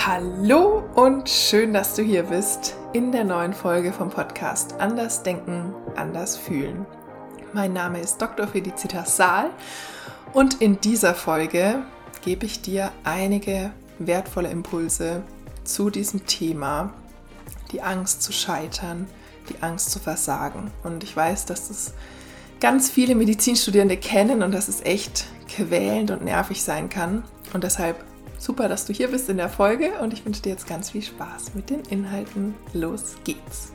Hallo und schön, dass du hier bist in der neuen Folge vom Podcast Anders Denken, Anders Fühlen. Mein Name ist Dr. Felicitas Saal und in dieser Folge gebe ich dir einige wertvolle Impulse zu diesem Thema, die Angst zu scheitern, die Angst zu versagen. Und ich weiß, dass das ganz viele Medizinstudierende kennen und dass es echt quälend und nervig sein kann. Und deshalb super, dass du hier bist in der Folge und ich wünsche dir jetzt ganz viel Spaß mit den Inhalten. Los geht's!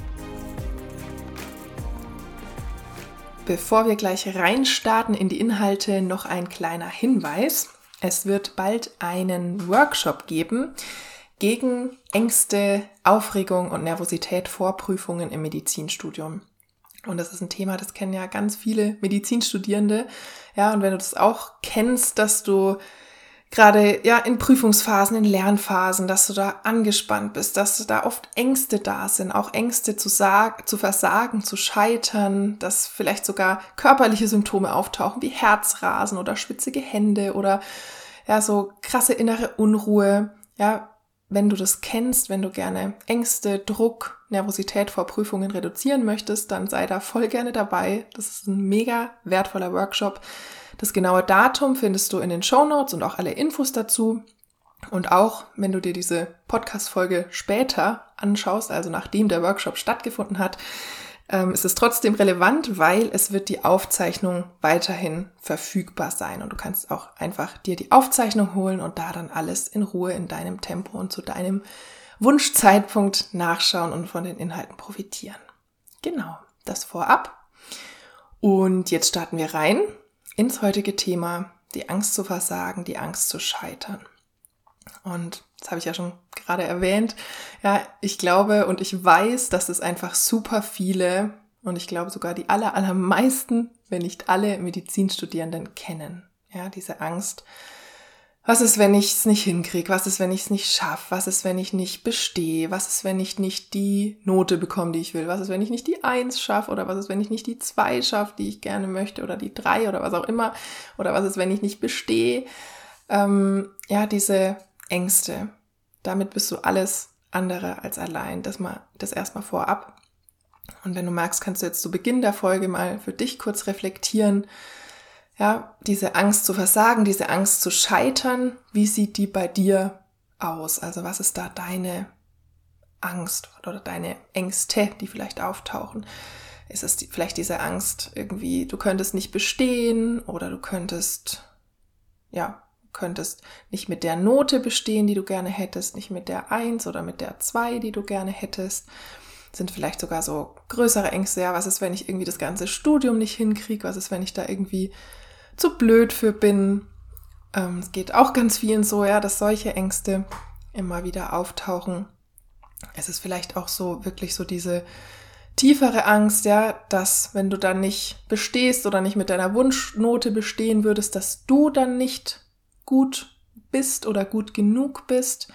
Bevor wir gleich reinstarten in die Inhalte, noch ein kleiner Hinweis. Es wird bald einen Workshop geben gegen Ängste, Aufregung und Nervosität vor Prüfungen im Medizinstudium. Und das ist ein Thema, das kennen ja ganz viele Medizinstudierende. Ja, und wenn du das auch kennst, dass du gerade in Prüfungsphasen, in Lernphasen, dass du da angespannt bist, dass da oft Ängste da sind, auch Ängste zu versagen, zu scheitern, dass vielleicht sogar körperliche Symptome auftauchen, wie Herzrasen oder schwitzige Hände oder so krasse innere Unruhe. Ja, wenn du das kennst, wenn du gerne Ängste, Druck, Nervosität vor Prüfungen reduzieren möchtest, dann sei da voll gerne dabei. Das ist ein mega wertvoller Workshop. Das genaue Datum findest du in den Shownotes und auch alle Infos dazu. Und auch, wenn du dir diese Podcast-Folge später anschaust, also nachdem der Workshop stattgefunden hat, ist es trotzdem relevant, weil es wird die Aufzeichnung weiterhin verfügbar sein. Und du kannst auch einfach dir die Aufzeichnung holen und da dann alles in Ruhe in deinem Tempo und zu deinem Wunschzeitpunkt nachschauen und von den Inhalten profitieren. Genau, das vorab. Und jetzt starten wir rein ins heutige Thema, die Angst zu versagen, die Angst zu scheitern. Und das habe ich ja schon gerade erwähnt. Ja, ich glaube und ich weiß, dass es einfach super viele und ich glaube sogar die allermeisten, wenn nicht alle Medizinstudierenden kennen. Ja, diese Angst. Was ist, wenn ich es nicht hinkriege? Was ist, wenn ich es nicht schaffe? Was ist, wenn ich nicht bestehe? Was ist, wenn ich nicht die Note bekomme, die ich will? Was ist, wenn ich nicht die 1 schaffe? Oder was ist, wenn ich nicht die 2 schaffe, die ich gerne möchte? Oder die 3 oder was auch immer? Oder was ist, wenn ich nicht bestehe? Diese Ängste. Damit bist du alles andere als allein. Das erstmal vorab. Und wenn du magst, kannst du jetzt zu Beginn der Folge mal für dich kurz reflektieren. Ja, diese Angst zu versagen, diese Angst zu scheitern, wie sieht die bei dir aus? Also was ist da deine Angst oder deine Ängste, die vielleicht auftauchen? Ist es vielleicht diese Angst irgendwie, du könntest nicht bestehen oder du könntest nicht mit der Note bestehen, die du gerne hättest, nicht mit der 1 oder mit der 2, die du gerne hättest. Sind vielleicht sogar so größere Ängste, ja, was ist, wenn ich irgendwie das ganze Studium nicht hinkriege? Was ist, wenn ich da irgendwie zu blöd für bin? Es geht auch ganz vielen so, ja, dass solche Ängste immer wieder auftauchen. Es ist vielleicht auch so wirklich so diese tiefere Angst, ja, dass wenn du dann nicht bestehst oder nicht mit deiner Wunschnote bestehen würdest, dass du dann nicht gut bist oder gut genug bist.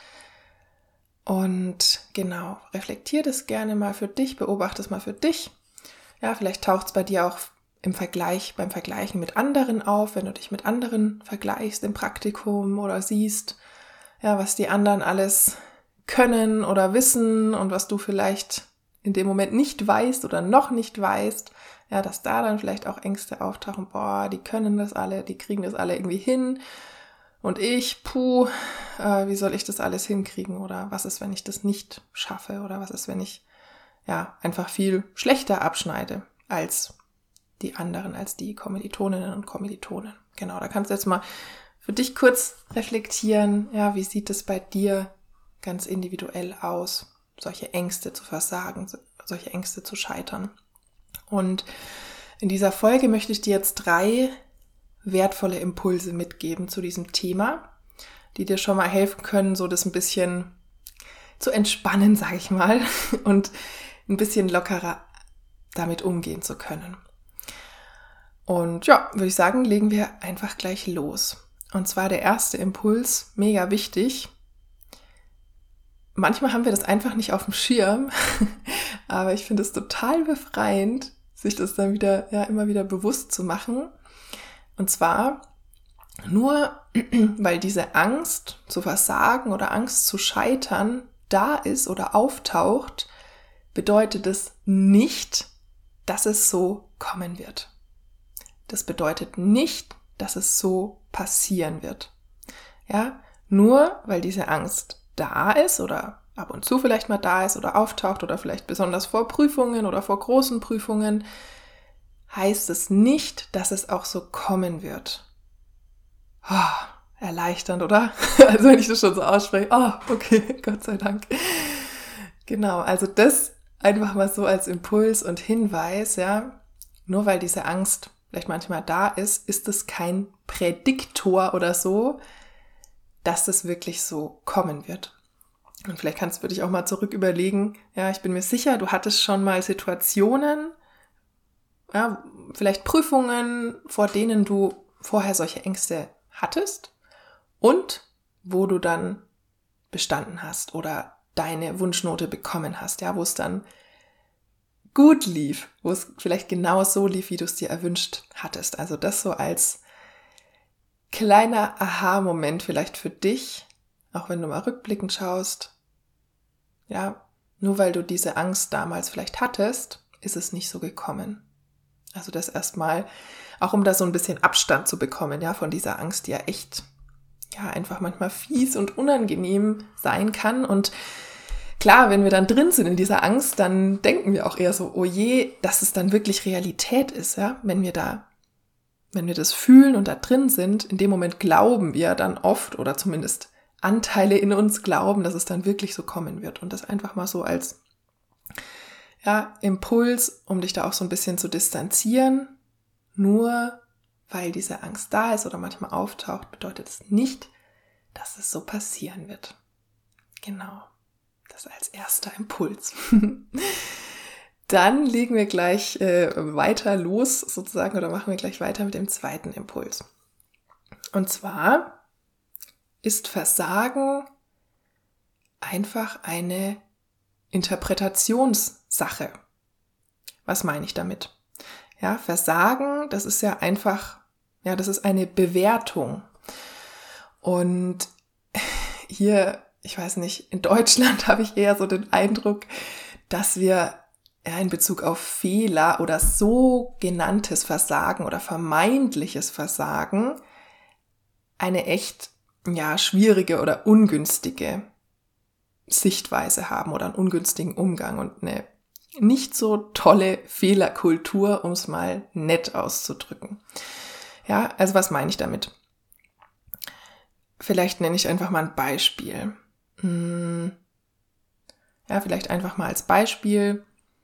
Und genau, reflektier das gerne mal für dich, beobachte es mal für dich. Ja, vielleicht taucht es bei dir auch beim Vergleichen mit anderen auf, wenn du dich mit anderen vergleichst im Praktikum oder siehst, ja, was die anderen alles können oder wissen und was du vielleicht in dem Moment nicht weißt oder noch nicht weißt, ja, dass da dann vielleicht auch Ängste auftauchen, die können das alle, die kriegen das alle irgendwie hin. Und ich, wie soll ich das alles hinkriegen? Oder was ist, wenn ich das nicht schaffe? Oder was ist, wenn ich einfach viel schlechter abschneide als die anderen, als die Kommilitoninnen und Kommilitonen? Genau, da kannst du jetzt mal für dich kurz reflektieren, ja, wie sieht es bei dir ganz individuell aus, solche Ängste zu versagen, solche Ängste zu scheitern. Und in dieser Folge möchte ich dir jetzt 3 wertvolle Impulse mitgeben zu diesem Thema, die dir schon mal helfen können, so das ein bisschen zu entspannen, sage ich mal, und ein bisschen lockerer damit umgehen zu können. Und ja, würde ich sagen, legen wir einfach gleich los. Und zwar der erste Impuls, mega wichtig. Manchmal haben wir das einfach nicht auf dem Schirm, aber ich finde es total befreiend, sich das dann wieder, immer wieder bewusst zu machen. Und zwar Nur weil diese Angst zu versagen oder Angst zu scheitern da ist oder auftaucht, bedeutet es nicht, dass es so kommen wird. Das bedeutet nicht, dass es so passieren wird. Ja, nur weil diese Angst da ist oder ab und zu vielleicht mal da ist oder auftaucht oder vielleicht besonders vor Prüfungen oder vor großen Prüfungen, heißt es nicht, dass es auch so kommen wird. Oh, erleichternd, oder? Also wenn ich das schon so ausspreche, oh, okay, Gott sei Dank. Genau, also das einfach mal so als Impuls und Hinweis, ja, nur weil diese Angst vielleicht manchmal da ist, ist es kein Prädiktor oder so, dass das wirklich so kommen wird. Und vielleicht kannst du dich auch mal zurück überlegen, ja, ich bin mir sicher, du hattest schon mal Situationen, ja, vielleicht Prüfungen, vor denen du vorher solche Ängste hattest und wo du dann bestanden hast oder deine Wunschnote bekommen hast, ja, wo es dann gut lief, wo es vielleicht genau so lief, wie du es dir erwünscht hattest. Also das so als kleiner Aha-Moment vielleicht für dich, auch wenn du mal rückblickend schaust. Ja, nur weil du diese Angst damals vielleicht hattest, ist es nicht so gekommen. Also das erstmal, auch um da so ein bisschen Abstand zu bekommen, ja, von dieser Angst, die ja echt, ja, einfach manchmal fies und unangenehm sein kann. Und klar, wenn wir dann drin sind in dieser Angst, dann denken wir auch eher so, oh je, dass es dann wirklich Realität ist, ja, wenn wir das fühlen und da drin sind, in dem Moment glauben wir dann oft oder zumindest Anteile in uns glauben, dass es dann wirklich so kommen wird. Und das einfach mal so als, ja, Impuls, um dich da auch so ein bisschen zu distanzieren. Nur weil diese Angst da ist oder manchmal auftaucht, bedeutet es nicht, dass es so passieren wird. Genau. Das als erster Impuls. Dann legen wir gleich weiter los sozusagen oder machen wir gleich weiter mit dem zweiten Impuls. Und zwar ist Versagen einfach eine Interpretationssache. Was meine ich damit? Ja, Versagen, das ist ja einfach, ja, das ist eine Bewertung. Und hier, ich weiß nicht, in Deutschland habe ich eher so den Eindruck, dass wir in Bezug auf Fehler oder sogenanntes Versagen oder vermeintliches Versagen eine echt, ja, schwierige oder ungünstige Sichtweise haben oder einen ungünstigen Umgang und eine nicht so tolle Fehlerkultur, um es mal nett auszudrücken. Ja, also was meine ich damit? Vielleicht nenne ich einfach mal ein Beispiel. Ja, vielleicht einfach mal als Beispiel.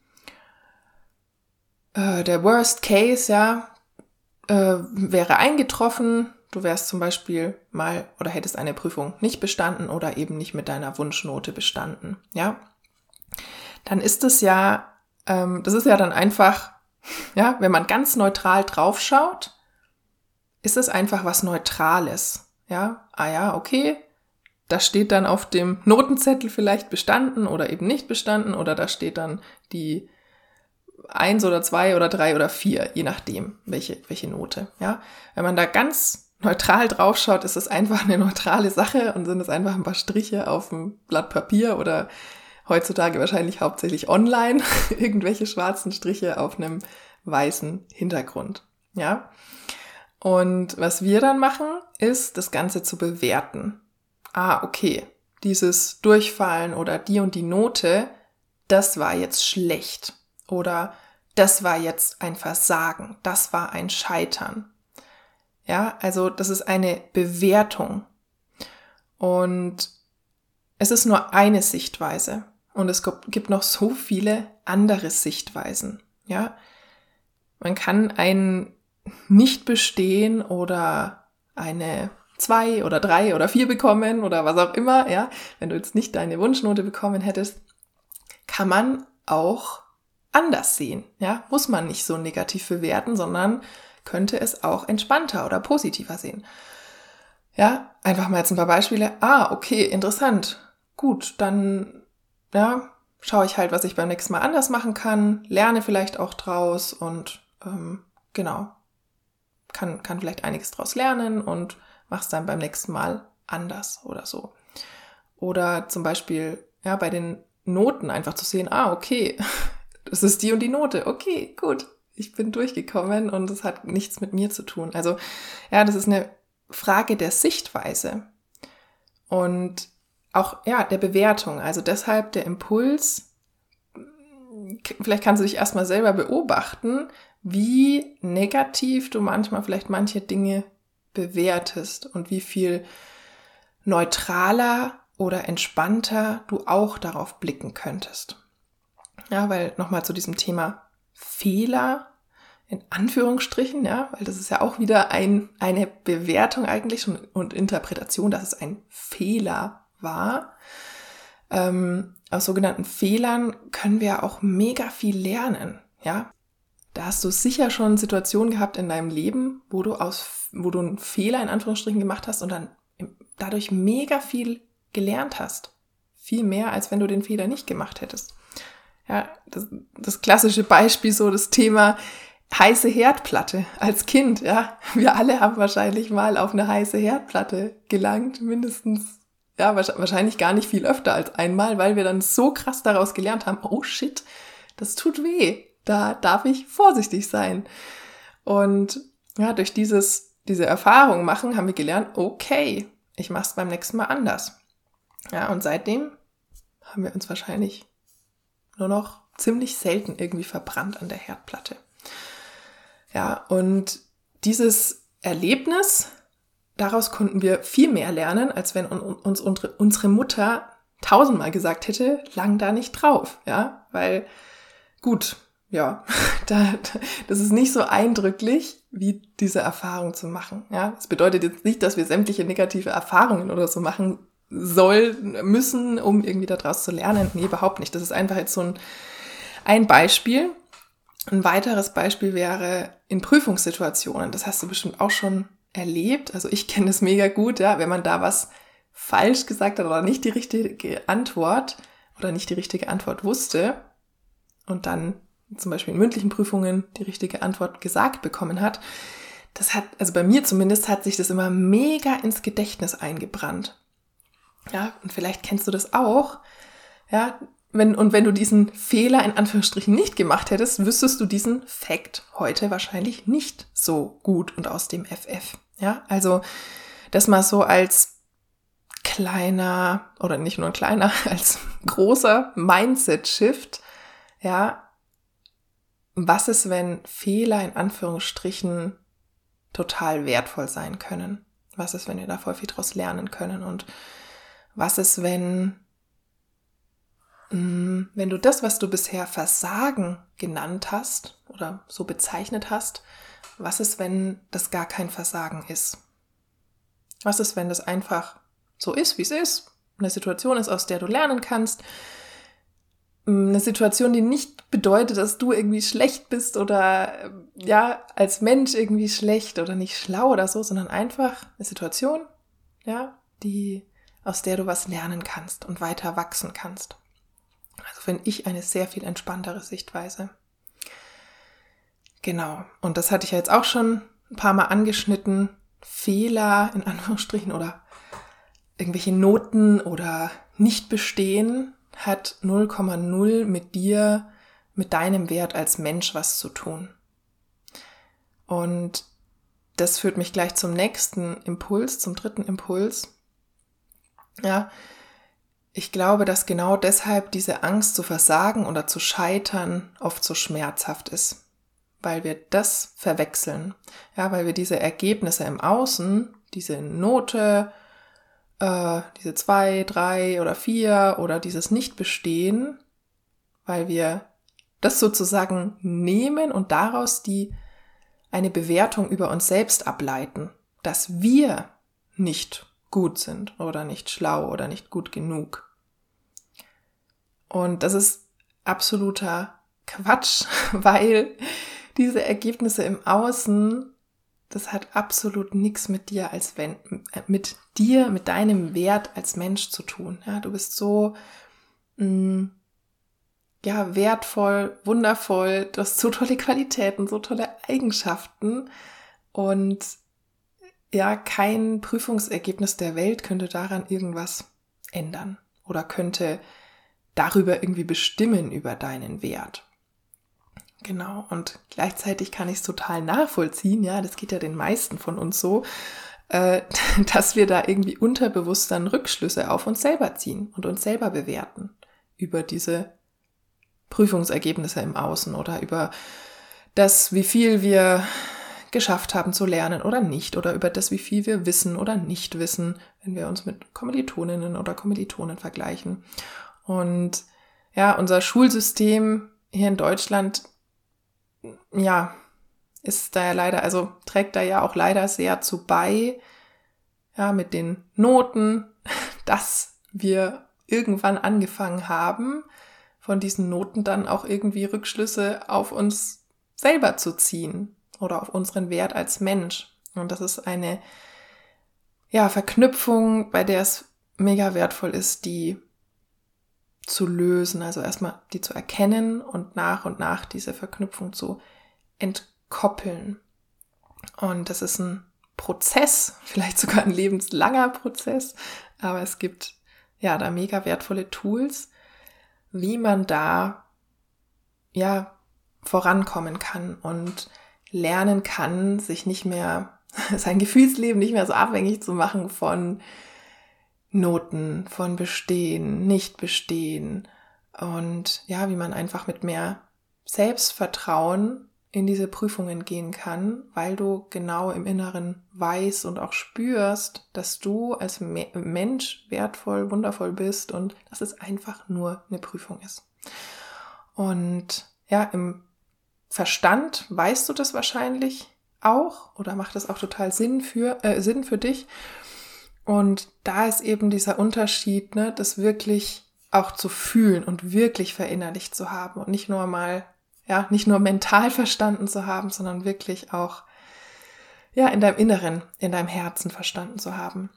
Der Worst Case, ja, wäre eingetroffen. Du wärst zum Beispiel mal oder hättest eine Prüfung nicht bestanden oder eben nicht mit deiner Wunschnote bestanden, ja. Dann ist es ja, das ist ja dann einfach, ja, wenn man ganz neutral draufschaut, ist es einfach was Neutrales, ja. Ah ja, okay, da steht dann auf dem Notenzettel vielleicht bestanden oder eben nicht bestanden oder da steht dann die 1 oder 2 oder 3 oder 4, je nachdem, welche Note, ja. Wenn man da ganz neutral draufschaut, ist es einfach eine neutrale Sache und sind es einfach ein paar Striche auf dem Blatt Papier oder heutzutage wahrscheinlich hauptsächlich online, irgendwelche schwarzen Striche auf einem weißen Hintergrund, ja. Und was wir dann machen, ist, das Ganze zu bewerten. Ah, okay, dieses Durchfallen oder die und die Note, das war jetzt schlecht. Oder das war jetzt ein Versagen, das war ein Scheitern. Ja, also das ist eine Bewertung. Und es ist nur eine Sichtweise. Und es gibt noch so viele andere Sichtweisen. Ja, man kann ein Nicht-Bestehen oder eine 2 oder 3 oder 4 bekommen oder was auch immer. Ja, wenn du jetzt nicht deine Wunschnote bekommen hättest, kann man auch anders sehen, ja, muss man nicht so negativ bewerten, sondern könnte es auch entspannter oder positiver sehen. Ja, einfach mal jetzt ein paar Beispiele. Ah, okay, interessant. Gut, dann, ja, schaue ich halt, was ich beim nächsten Mal anders machen kann, lerne vielleicht auch draus und genau, kann vielleicht einiges draus lernen und mach's dann beim nächsten Mal anders oder so. Oder zum Beispiel, ja, bei den Noten einfach zu sehen, okay, das ist die und die Note, okay, gut, ich bin durchgekommen und das hat nichts mit mir zu tun. Also, ja, das ist eine Frage der Sichtweise und auch, ja, der Bewertung. Also deshalb der Impuls, vielleicht kannst du dich erstmal selber beobachten, wie negativ du manchmal vielleicht manche Dinge bewertest und wie viel neutraler oder entspannter du auch darauf blicken könntest. Ja, weil nochmal zu diesem Thema Fehler, in Anführungsstrichen, ja, weil das ist ja auch wieder eine Bewertung eigentlich schon und Interpretation, dass es ein Fehler war. Aus sogenannten Fehlern können wir auch mega viel lernen, ja. Da hast du sicher schon Situationen gehabt in deinem Leben, wo du einen Fehler in Anführungsstrichen gemacht hast und dann dadurch mega viel gelernt hast. Viel mehr, als wenn du den Fehler nicht gemacht hättest. Ja, das klassische Beispiel, so das Thema heiße Herdplatte als Kind, ja. Wir alle haben wahrscheinlich mal auf eine heiße Herdplatte gelangt, mindestens, ja, wahrscheinlich gar nicht viel öfter als einmal, weil wir dann so krass daraus gelernt haben, oh shit, das tut weh, da darf ich vorsichtig sein. Und ja, durch diese Erfahrung machen, haben wir gelernt, okay, ich mach's beim nächsten Mal anders. Ja, und seitdem haben wir uns wahrscheinlich nur noch ziemlich selten irgendwie verbrannt an der Herdplatte. Ja, und dieses Erlebnis, daraus konnten wir viel mehr lernen, als wenn uns unsere Mutter 1000-mal gesagt hätte, lang da nicht drauf, ja, weil, gut, ja, das ist nicht so eindrücklich, wie diese Erfahrung zu machen, ja. Das bedeutet jetzt nicht, dass wir sämtliche negative Erfahrungen oder so machen müssen, um irgendwie daraus zu lernen. Nee, überhaupt nicht. Das ist einfach jetzt so ein Beispiel. Ein weiteres Beispiel wäre in Prüfungssituationen. Das hast du bestimmt auch schon erlebt. Also ich kenne das mega gut, ja, wenn man da was falsch gesagt hat oder nicht die richtige Antwort wusste und dann zum Beispiel in mündlichen Prüfungen die richtige Antwort gesagt bekommen hat. Also bei mir zumindest hat sich das immer mega ins Gedächtnis eingebrannt. Ja, und vielleicht kennst du das auch, ja, wenn du diesen Fehler in Anführungsstrichen nicht gemacht hättest, wüsstest du diesen Fact heute wahrscheinlich nicht so gut und aus dem FF, ja, also das mal so als kleiner, oder nicht nur ein kleiner, als großer Mindset-Shift, ja, was ist, wenn Fehler in Anführungsstrichen total wertvoll sein können? Was ist, wenn wir da voll viel draus lernen können? Und was ist, wenn du das, was du bisher Versagen genannt hast oder so bezeichnet hast, was ist, wenn das gar kein Versagen ist? Was ist, wenn das einfach so ist, wie es ist? Eine Situation ist, aus der du lernen kannst. Eine Situation, die nicht bedeutet, dass du irgendwie schlecht bist oder ja, als Mensch irgendwie schlecht oder nicht schlau oder so, sondern einfach eine Situation, ja, aus der du was lernen kannst und weiter wachsen kannst. Also finde ich eine sehr viel entspanntere Sichtweise. Genau. Und das hatte ich ja jetzt auch schon ein paar Mal angeschnitten. Fehler in Anführungsstrichen oder irgendwelche Noten oder Nicht-Bestehen hat 0,0 mit dir, mit deinem Wert als Mensch was zu tun. Und das führt mich gleich zum nächsten Impuls, zum dritten Impuls. Ja, ich glaube, dass genau deshalb diese Angst zu versagen oder zu scheitern oft so schmerzhaft ist, weil wir das verwechseln. Ja, weil wir diese Ergebnisse im Außen, diese Note, diese 2, 3 oder 4 oder dieses Nicht-Bestehen, weil wir das sozusagen nehmen und daraus eine Bewertung über uns selbst ableiten, dass wir nicht gut sind oder nicht schlau oder nicht gut genug. Und das ist absoluter Quatsch, weil diese Ergebnisse im Außen, das hat absolut nichts mit dir mit deinem Wert als Mensch zu tun. Ja, du bist so wertvoll, wundervoll, du hast so tolle Qualitäten, so tolle Eigenschaften Und ja, kein Prüfungsergebnis der Welt könnte daran irgendwas ändern oder könnte darüber irgendwie bestimmen über deinen Wert. Genau, und gleichzeitig kann ich es total nachvollziehen, ja, das geht ja den meisten von uns so, dass wir da irgendwie unterbewusst dann Rückschlüsse auf uns selber ziehen und uns selber bewerten über diese Prüfungsergebnisse im Außen oder über das, wie viel wir geschafft haben zu lernen oder nicht, oder über das, wie viel wir wissen oder nicht wissen, wenn wir uns mit Kommilitoninnen oder Kommilitonen vergleichen. Und ja, unser Schulsystem hier in Deutschland, ja, ist da ja leider, also trägt da ja auch leider sehr zu bei, ja, mit den Noten, dass wir irgendwann angefangen haben, von diesen Noten dann auch irgendwie Rückschlüsse auf uns selber zu ziehen oder auf unseren Wert als Mensch. Und das ist eine, ja, Verknüpfung, bei der es mega wertvoll ist, die zu lösen, also erstmal die zu erkennen und nach diese Verknüpfung zu entkoppeln. Und das ist ein Prozess, vielleicht sogar ein lebenslanger Prozess, aber es gibt ja da mega wertvolle Tools, wie man da ja vorankommen kann und lernen kann, sich nicht mehr, sein Gefühlsleben nicht mehr so abhängig zu machen von Noten, von Bestehen, Nicht-Bestehen und ja, wie man einfach mit mehr Selbstvertrauen in diese Prüfungen gehen kann, weil du genau im Inneren weißt und auch spürst, dass du als Mensch wertvoll, wundervoll bist und dass es einfach nur eine Prüfung ist. Und ja, im Verstand weißt du das wahrscheinlich auch oder macht das auch total Sinn für dich. Und da ist eben dieser Unterschied, ne, das wirklich auch zu fühlen und wirklich verinnerlicht zu haben und nicht nur mal, ja, nicht nur mental verstanden zu haben, sondern wirklich auch, ja, in deinem Inneren, in deinem Herzen verstanden zu haben.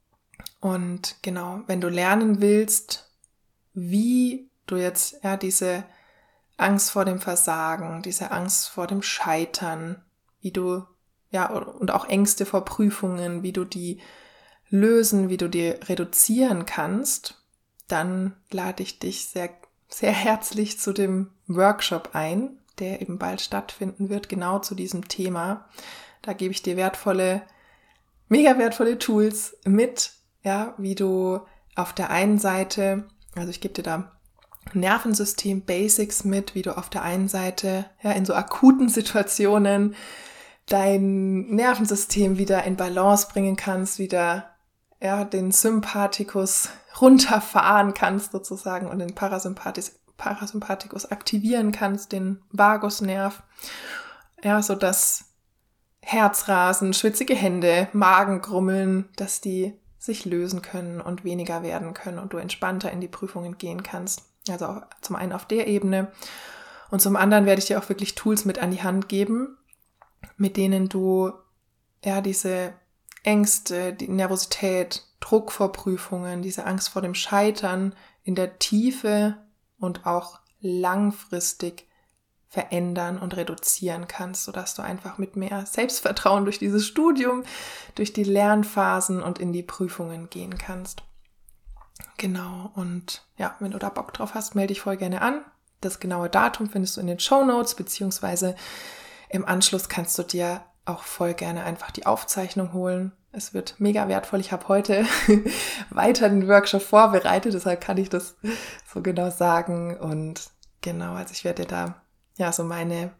Und genau, wenn du lernen willst, wie du jetzt, ja, diese Angst vor dem Versagen, diese Angst vor dem Scheitern, wie du, ja, und auch Ängste vor Prüfungen, wie du die lösen, wie du die reduzieren kannst, dann lade ich dich sehr, sehr herzlich zu dem Workshop ein, der eben bald stattfinden wird, genau zu diesem Thema. Da gebe ich dir mega wertvolle Tools mit, ja, wie du auf der einen Seite, also ich gebe dir da Nervensystem Basics mit, wie du auf der einen Seite, ja, in so akuten Situationen dein Nervensystem wieder in Balance bringen kannst, wieder, ja, den Sympathikus runterfahren kannst sozusagen und den Parasympathikus aktivieren kannst, den Vagusnerv, ja, so dass Herzrasen, schwitzige Hände, Magengrummeln, dass die sich lösen können und weniger werden können und du entspannter in die Prüfungen gehen kannst. Also auch zum einen auf der Ebene und zum anderen werde ich dir auch wirklich Tools mit an die Hand geben, mit denen du ja diese Ängste, die Nervosität, Druck vor Prüfungen, diese Angst vor dem Scheitern in der Tiefe und auch langfristig verändern und reduzieren kannst, sodass du einfach mit mehr Selbstvertrauen durch dieses Studium, durch die Lernphasen und in die Prüfungen gehen kannst. Genau, und ja, wenn du da Bock drauf hast, melde dich voll gerne an. Das genaue Datum findest du in den Shownotes, beziehungsweise im Anschluss kannst du dir auch voll gerne einfach die Aufzeichnung holen. Es wird mega wertvoll. Ich habe heute weiter den Workshop vorbereitet, deshalb kann ich das so genau sagen. Und genau, also ich werde dir da ja so meine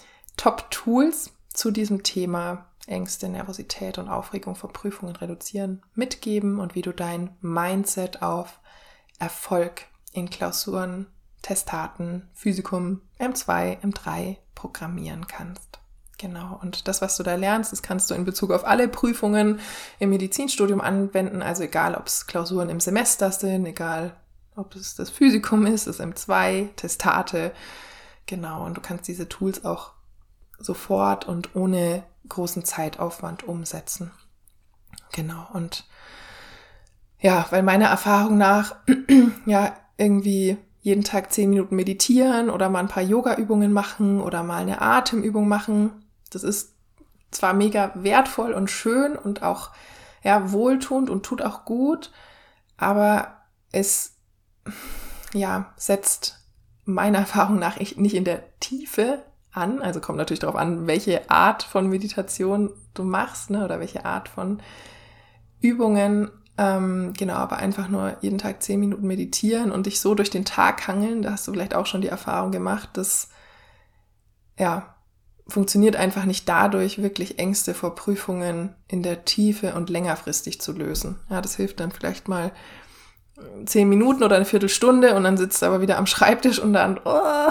Top-Tools zu diesem Thema Ängste, Nervosität und Aufregung vor Prüfungen reduzieren mitgeben und wie du dein Mindset auf Erfolg in Klausuren, Testaten, Physikum, M2, M3 programmieren kannst. Genau, und das, was du da lernst, das kannst du in Bezug auf alle Prüfungen im Medizinstudium anwenden, also egal, ob es Klausuren im Semester sind, egal, ob es das Physikum ist, das M2, Testate, genau, und du kannst diese Tools auch sofort und ohne großen Zeitaufwand umsetzen. Genau, und ja, weil meiner Erfahrung nach ja irgendwie jeden Tag 10 Minuten meditieren oder mal ein paar Yoga-Übungen machen oder mal eine Atemübung machen, das ist zwar mega wertvoll und schön und auch ja, wohltuend und tut auch gut, aber es setzt meiner Erfahrung nach nicht in der Tiefe an. Also kommt natürlich darauf an, welche Art von Meditation du machst, ne, oder welche Art von Übungen. Aber einfach nur jeden Tag 10 Minuten meditieren und dich so durch den Tag hangeln, da hast du vielleicht auch schon die Erfahrung gemacht, das funktioniert einfach nicht dadurch, wirklich Ängste vor Prüfungen in der Tiefe und längerfristig zu lösen. Ja, das hilft dann vielleicht mal 10 Minuten oder eine Viertelstunde und dann sitzt du aber wieder am Schreibtisch und dann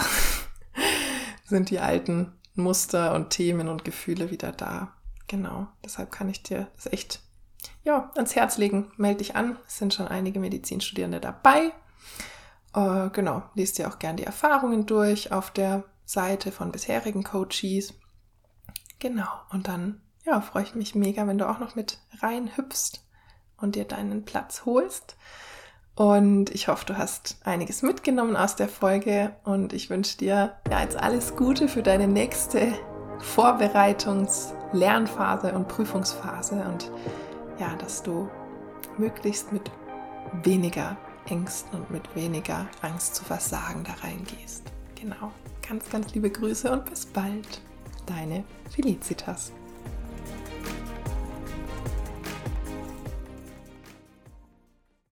sind die alten Muster und Themen und Gefühle wieder da. Genau, deshalb kann ich dir das echt ans Herz legen. Meld dich an, es sind schon einige Medizinstudierende dabei. Lies dir auch gern die Erfahrungen durch auf der Seite von bisherigen Coaches. Genau, und dann freue ich mich mega, wenn du auch noch mit reinhüpfst und dir deinen Platz holst. Und ich hoffe, du hast einiges mitgenommen aus der Folge und ich wünsche dir jetzt alles Gute für deine nächste Vorbereitungs-, Lernphase und Prüfungsphase und dass du möglichst mit weniger Ängsten und mit weniger Angst zu Versagen da reingehst. Genau. Ganz, ganz liebe Grüße und bis bald. Deine Felicitas.